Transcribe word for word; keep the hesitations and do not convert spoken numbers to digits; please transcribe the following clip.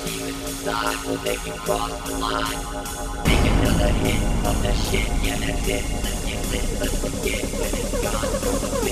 Will make you cross the line. Take another hit of the shit, yeah that's it. Let's get lit, let's forget when it's gone.